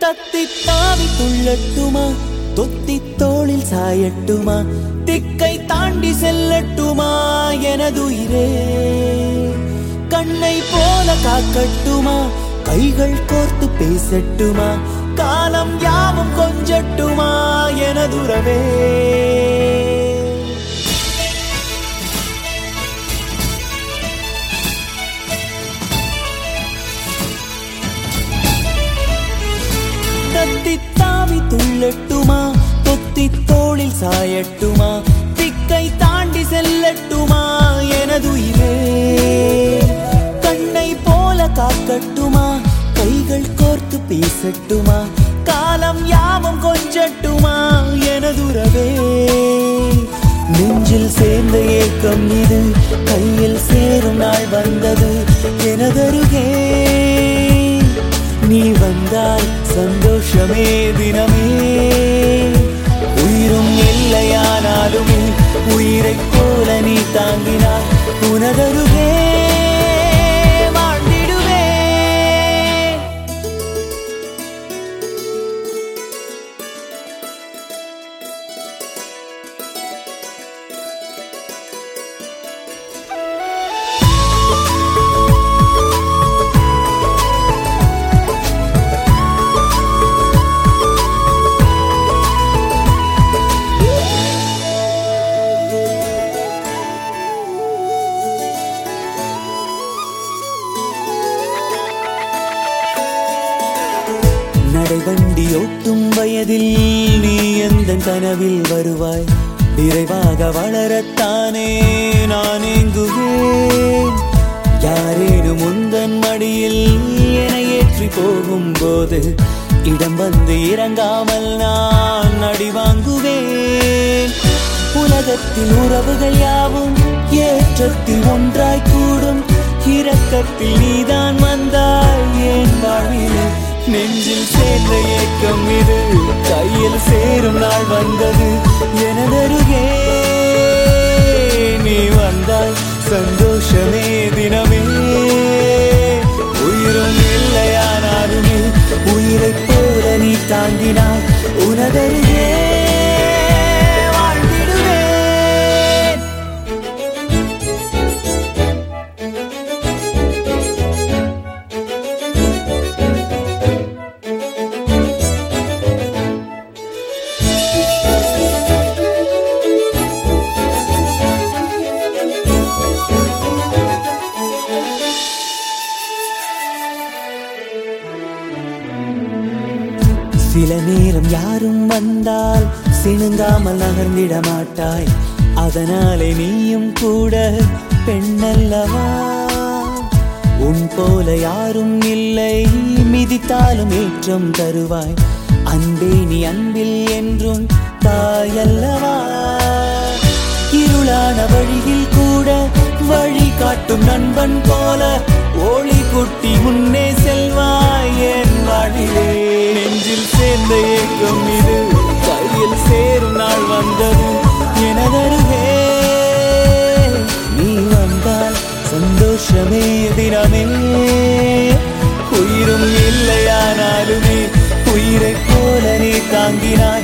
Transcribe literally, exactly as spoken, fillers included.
தத்தித்தாவி துள்ளட்டுமா தொத்தி தோளில் சாயட்டுமா திக்கை தாண்டி செல்லட்டுமா எனதுயிரே கண்ணை போல காக்கட்டுமா கைகள் கோர்த்து பேசட்டுமா காலம் யாவும் கொஞ்சட்டுமா எனதுறவே தத்தித்தாவி துள்ளட்டுமா தொத்தி தோளில் சாயட்டுமா திக்கை தாண்டி செல்லட்டுமா எனதுயிரே கண்ணை போல காக்கட்டுமா கைகள் கோர்த்து பேசட்டுமா காலம் யாவும் கொஞ்சட்டுமா எனதுறவே நெஞ்சில் சேர்ந்த ஏக்கம் இது கையில் சேரும் நாள் வந்தது எனதருகே நீ வந்தால் சந்தோஷமே தினமே உயிரும் இல்லையானாலுமே உயிரைப் போல நீ தாங்கினாய் உனதருகே வாழ்ந்திடுவே நடைவண்டி ஓட்டும் வயதில் நீ எந்த கனவில் வருவாய் விரைவாக வளரத்தானே நான் ஏங்குவேன் யாரேனும் உந்தன் மடியில் என ஏற்றி போகும் போது இடம் வந்து இறங்காமல் நான் அடி வாங்குவேன் உலகத்தில் உறவுகள் யாவும் ஏற்றத்தில் ஒன்றாய் கூடும் இரக்கத்தில் நீதான் வந்தாய் என் வாழ்வில் நெஞ்சில் சேர்ந்த ஏக்கம் இது கையில் சேரும் நாள் வந்தது எனதருகே நீ வந்தால் சந்தோஷமே தினமே உயிரும் இல்லையானாலுமே உயிரைப் போல நீ தாங்கினாய் உனதருகே சில நேரம் யாரும் வந்தால் சிணுங்காமல் நகர்ந்திட மாட்டாய் அதனாலே நீயும் கூட பெண்ணல்லவா உன் போல யாரும் இல்லை மிதித்தாலும் ஏற்றம் தருவாய் அன்பே நீ அன்பில் என்றும் தாயல்லவா இருளான வழியில் கூட வழி காட்டும் நண்பன் போல ஒளி குட்டி முன்னே செல்வாய் என் வாழ்விலே நெஞ்சில் சேர்ந்த ஏக்கம் இது கையில் சேரும் நாள் வந்தது எனதருகே நீ வந்தால் சந்தோஷமே தினமே உயிரும் இல்லையானாலுமே உயிரைப் போல நீ தாங்கினாய்